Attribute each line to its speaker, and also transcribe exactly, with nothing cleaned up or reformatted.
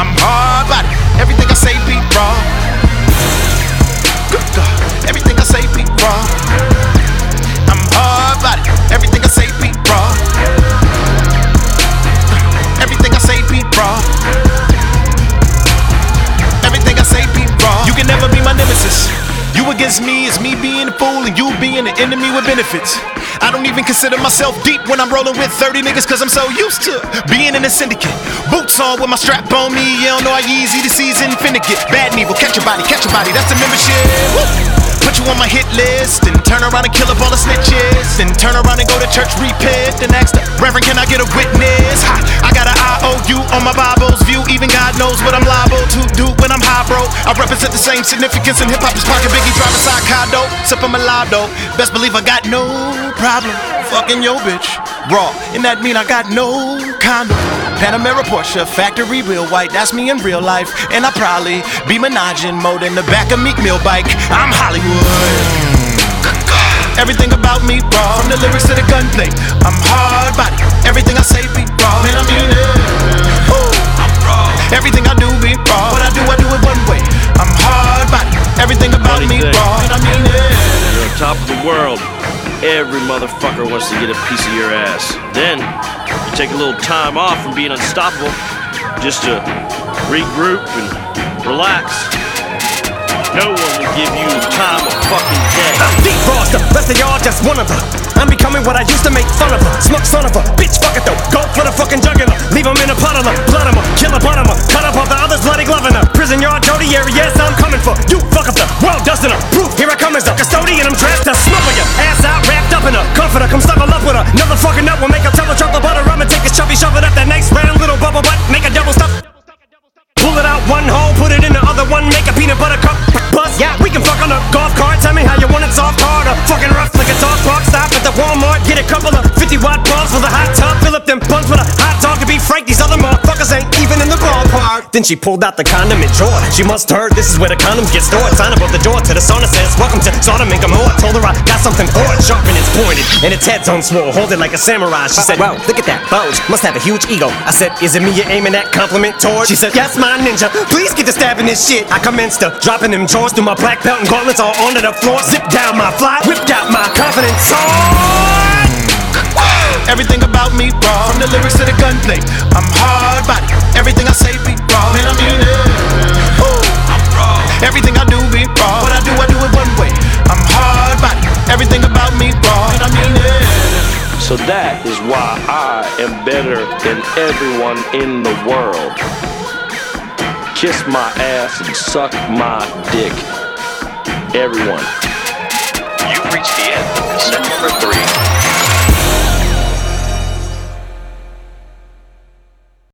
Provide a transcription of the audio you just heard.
Speaker 1: I'm hard body. Everything I say be raw. Good God. Everything I say be raw. I'm hard body. Everything I say be raw. Everything I say be raw. Everything I say be raw. You can never be my nemesis. You against me is me being a fool and you being an enemy with benefits. I don't even consider myself deep when I'm rolling with thirty niggas, cause I'm so used to being in a syndicate. Boots on with my strap on me, you don't know how easy the season finna get. Bad and evil, catch your body, catch your body, that's the membership. Woo! Put you on my hit list and turn around and kill up all the snitches. And turn around and go to church, repent and ask the Reverend, can I get a witness? Ha! I got an I O U on my Bible's view. Even God knows what I'm liable to do when I'm high, bro. I represent the same significance in hip-hop as Pocket Biggie driving side condo. Sippin' my live though. Best believe I got no problem fucking your bitch raw. And that mean I got no condom. Panamera Porsche, factory real white. That's me in real life. And I probably be menaging mode in the back of Meek Mill bike. I'm Hollywood. Everything about me raw, from the lyrics to the gunplay. I'm hard body. Everything I say be raw, and I mean it. Ooh, I'm raw. Everything I do be raw. What I do, I do it one way. I'm hard body. Everything about
Speaker 2: Funny
Speaker 1: me
Speaker 2: thing.
Speaker 1: raw, and I mean it.
Speaker 2: You're on top of the world. Every motherfucker wants to get a piece of your ass. Then you take a little time off from being unstoppable just to regroup and relax. No one will give you time of fucking day.
Speaker 3: I'm deep frost, the rest of y'all just one of the. I'm becoming what I used to make fun of her. Smuck son of a bitch, fuck it though. Go for the fucking jugular. Leave him in a puddle of blood him up, kill a butt him up. Cut up all the others bloody glove in her. Prison yard, Jody area, yes I'm coming for you. Fuck up the world, dusting her. Proof, here I come as the custodian. I'm dressed to smother your ass out, wrapped up in a comforter. Come snuggle up with her. Another fucking nut will make a tub of chocolate butter. I'ma take his chubby, shove it up that nice round little bubble butt. Make a double stuff. Pull it out one hole, put it in the other one, make a peanut butter cup. Buzz, yeah, we can fuck on a golf cart. Tell me how you want it, soft hard or fucking rough like a dog park. Stop at the Walmart, get a couple of fifty watt bulbs for the hot tub. Fill up them buns with a hot dog. To be frank, these other motherfuckers ain't even in the ballpark. Then she pulled out the condiment drawer. She must heard this is where the condoms get stored. Sign above the door to the sauna says, welcome to Sodom and Gomorrah. Told her I got something for it, sharp and it's pointed, and its head's on swole. Hold it like a samurai. She said, wow, look at that bulge, must have a huge ego. I said, is it me you're aiming that compliment toward? She said, yes, my ninja, please get to stabbing this shit. I commenced to dropping them drawers through my black belt and gauntlets all onto the floor. Zipped down my fly, whipped out my confidence sword.
Speaker 1: Everything about me raw, from the lyrics to the gunplay. I'm hard body. Everything I say be raw, and I mean it. Ooh, I'm raw. Everything I do be raw. What I do, I do it one way. I'm hard body. Everything about me raw, and I mean it.
Speaker 2: So that is why I am better than everyone in the world. Kiss my ass and suck my dick. Everyone.
Speaker 4: You've reached the end of cassette number three.